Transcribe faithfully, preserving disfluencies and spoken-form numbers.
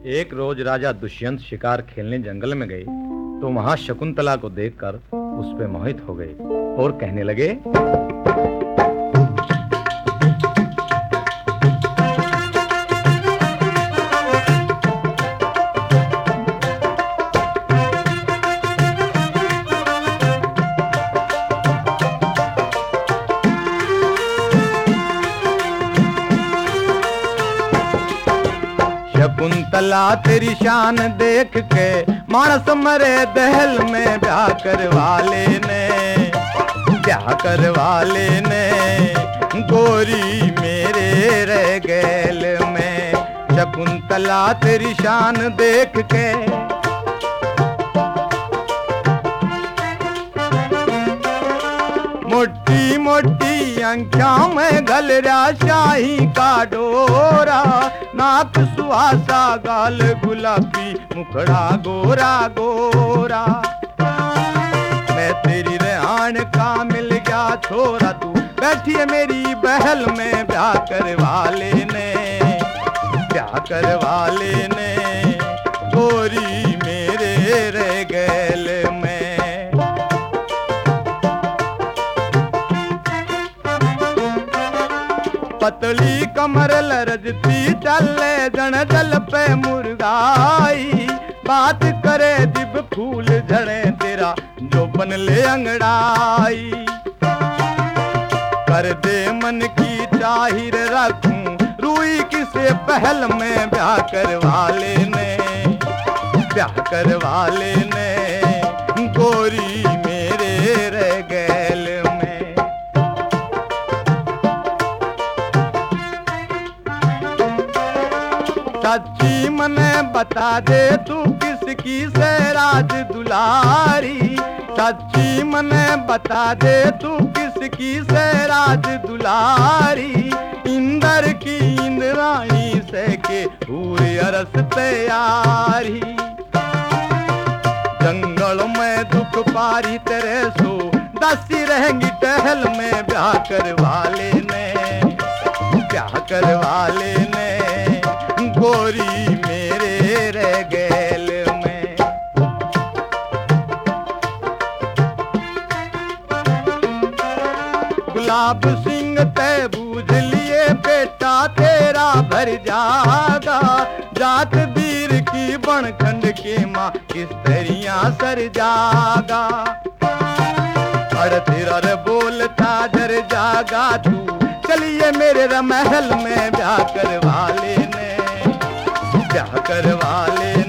एक रोज राजा दुष्यंत शिकार खेलने जंगल में गए तो वहां शकुंतला को देखकर उस पे मोहित हो गए और कहने लगे, शकुंतला तेरी शान देख के मानस मरे दहल में ब्याह करवाले ने ब्याह करवाले ने गोरी मेरे रह गैल में। शकुंतला तेरी शान देख के मोटी मोटी आंखों में घल रहा शाही का डोरा, नाक सुहासा गाल गुलाबी मुखड़ा गोरा गोरा। मैं तेरी रेहान का मिल गया छोरा, तू बैठी है मेरी बहल में ब्याह करवाले ने ब्याह करवाले ने गोरी मेरे रह गैल में। पतली कमर लरजती चले जन जल पे मुर्गाई, बात करे दिब फूल झड़े तेरा जो बन ले अंगड़ाई। कर दे मन की जाहिर रखूं रूई किसे पहल में ब्याह करवाले ने ब्याह करवाले ने गोरी मेरे रह गैल में। सच्ची मने बता दे तू किसकी से राज दुलारी, सच्ची मने बता दे तू किसकी से राज दुलारी। इंदर की इंद्राणी से के पूरी अरस तैयारी, जंगल में दुख पारी तेरे सो दसी रहेंगी टहल में ब्याह करवाले ने ब्याह करवाले ने गोरी मेरे रह गैल में। गुलाब सिंह तय बूझ लिए बेटा तेरा भर जागा, जात वीर की बनखंड के माँ किस तरिया सर जागा। अरे तेरा रे बोलता जर जागा तू, चलिए मेरे रमहल में ब्याह करवाले ने ब्याह करवाले